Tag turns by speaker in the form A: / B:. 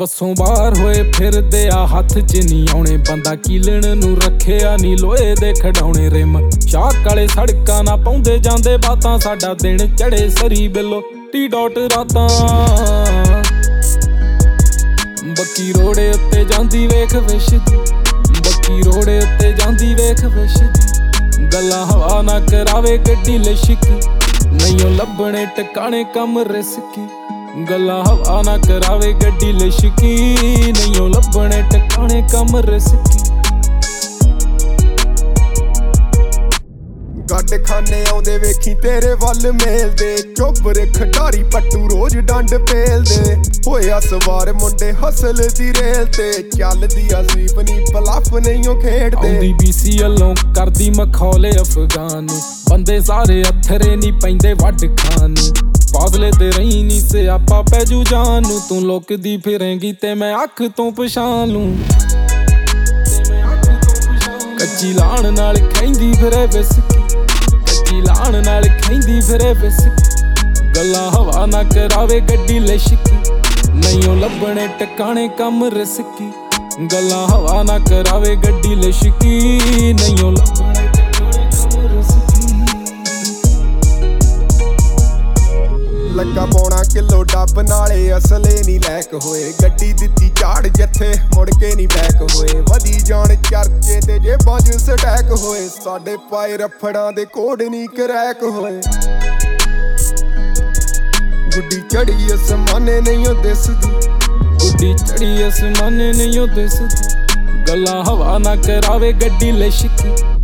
A: ਵਸੋਂ ਬਾਹਰ ਹੋਏ ਫਿਰਦੇ ਆ, ਹੱਥ 'ਚ ਨਹੀਂ ਆਉਣੇ। ਬੰਦਾ ਕੀਲਣ ਨੂੰ ਰੱਖਿਆ ਨੀ, ਲੋਹੇ ਦੇ ਖਡਾਉਣੇ ਰਿਮ। ਸ਼ਾਕ ਵਾਲੇ ਸੜਕਾਂ ਨਾ ਪਾਉਂਦੇ ਜਾਂਦੇ ਬਾਤਾਂ, ਸਾਡਾ ਦਿਨ ਚੜੇ ਸਰੀ ਬਿੱਲੋ ਟੀ ਡਾਟ ਰਾਤਾਂ। ਬੱਕੀ ਰੋੜੇ ਉੱਤੇ ਜਾਂਦੀ ਵੇਖ ਵਿਛਦੀ, ਬੱਕੀ ਰੋੜੇ ਉੱਤੇ ਜਾਂਦੀ ਵੇਖ ਵਿਛਦੀ। ਗੱਲਾਂ ਹਵਾ ਨਾ ਕਰਾਵੇ ਗੱਡੀ ਲਿਸ਼ਕੀ, ਨਹੀਂ ਉਹ ਲੱਭਣੇ ਟਿਕਾਣੇ ਕੰਮ ਰਿਸਕੀ। ਗੱਲਾਂ ਹਵਾ ਨਾ ਕਰਾਵੇ ਗੱਡੀ ਲਿਸ਼ਕੀ, ਨਹੀਂ ਉਹ ਲੱਭਣੇ ਟਿਕਾਣੇ ਕੰਮ ਰਿਸਕੀ।
B: ਗੱਡ ਖਾਨੇ ਆਉਂਦੇ ਵੇਖੀ ਤੇਰੇ ਵੱਲ ਮੇਲਦੇ, ਚੋਬਰ ਖਿਡਾਰੀ ਪੱਟੂ ਰੋਜ਼ ਡੰਡ ਪੇਲਦੇ। ਹੋਇਆ ਸਵਾਰ ਮੁੰਡੇ ਹਸਲ ਦੀ ਰੇਲ ਤੇ, ਚੱਲਦੀ ਆ ਸਵੀਪ ਨੀ ਬਲਫ ਨਹੀਂ ਉਹ ਖੇਡਦੇ।
A: ਆਉਂਦੀ BC ਵੱਲੋਂ ਕਰਦੀ ਮਖੌਲੇ ਅਫਗਾਨ ਨੂੰ, ਬੰਦੇ ਸਾਰੇ ਅੱਥਰੇ ਨੀ ਪੈਂਦੇ ਵੱਢ ਖਾਨ ਨੂੰ। ਫਾਸਲੇ ਤੇ ਰਹੀ ਨੀ ਸਿਆਪਾ ਪੈ ਜੂ ਜਾਨ ਨੂੰ, ਤੂੰ ਲੁਕਦੀ ਫਿਰੇਂਗੀ ਤੇ ਮੈਂ ਅੱਖ ਤੋਂ ਪਛਾਣ ਲੂੰ। ਕੱਚੀ ਲਾਣ ਨਾਲ ਖੈਂਦੀ ਫਿਰੇ ਵਿਸਕੀ, ਕੱਚੀ ਲਾਣ ਨਾਲ ਖੈਂਦੀ ਫਿਰੇ ਵਿਸਕੀ। ਗੱਲਾਂ ਹਵਾ ਨਾ ਕਰਾਵੇ ਗੱਡੀ ਲਿਸ਼ਕੀ, ਨਹੀਂ ਉਹ ਲੱਭਣੇ ਟਿਕਾਣੇ ਕੰਮ ਰਿਸਕੀ। ਗੱਲਾਂ ਹਵਾ ਨਾ ਕਰਾਵੇ ਗੱਡੀ ਲਿਸ਼ਕੀ, ਨਹੀਂ ਉਹ ਲੱਭਣੇ ਟਿਕਾਣੇ ਕੰਮ ਰਿਸਕੀ।
B: ਲੱਗਾ ਪੌਣਾ ਕਿਲੋ ਡੱਬ ਨਾਲੇ ਅਸਲੇ ਨੀ ਲੈਕ ਹੋਏ, ਗੱਡੀ ਦਿੱਤੀ ਝਾੜ ਜਿੱਥੇ ਮੁੜ ਕੇ ਨੀ ਬੈਕ ਹੋਏ। ਵਧੀ ਜਾਣ ਚਰਚੇ ਤੇ ਜੇਬਾਂ 'ਚ ਸਟੈਕ ਹੋਏ, ਸਾਡੇ ਪਾਏ ਰਫੜਾਂ ਦੇ ਕੋਡ ਨੀ ਕਰੈਕ ਹੋਏ। ਗੁੱਡੀ ਚੜੀ ਅਸਮਾਨੇ ਨਹੀਂ ਉਹ ਦਿਸਦੀ,
A: ਗੁੱਡੀ ਚੜੀ ਅਸਮਾਨੇ ਨਹੀਂ ਉਹ ਦਿਸਦੀ। ਗੱਲਾਂ ਹਵਾ ਨਾ ਕਰਾਵੇ ਗੱਡੀ ਲਿਸ਼ਕੀ,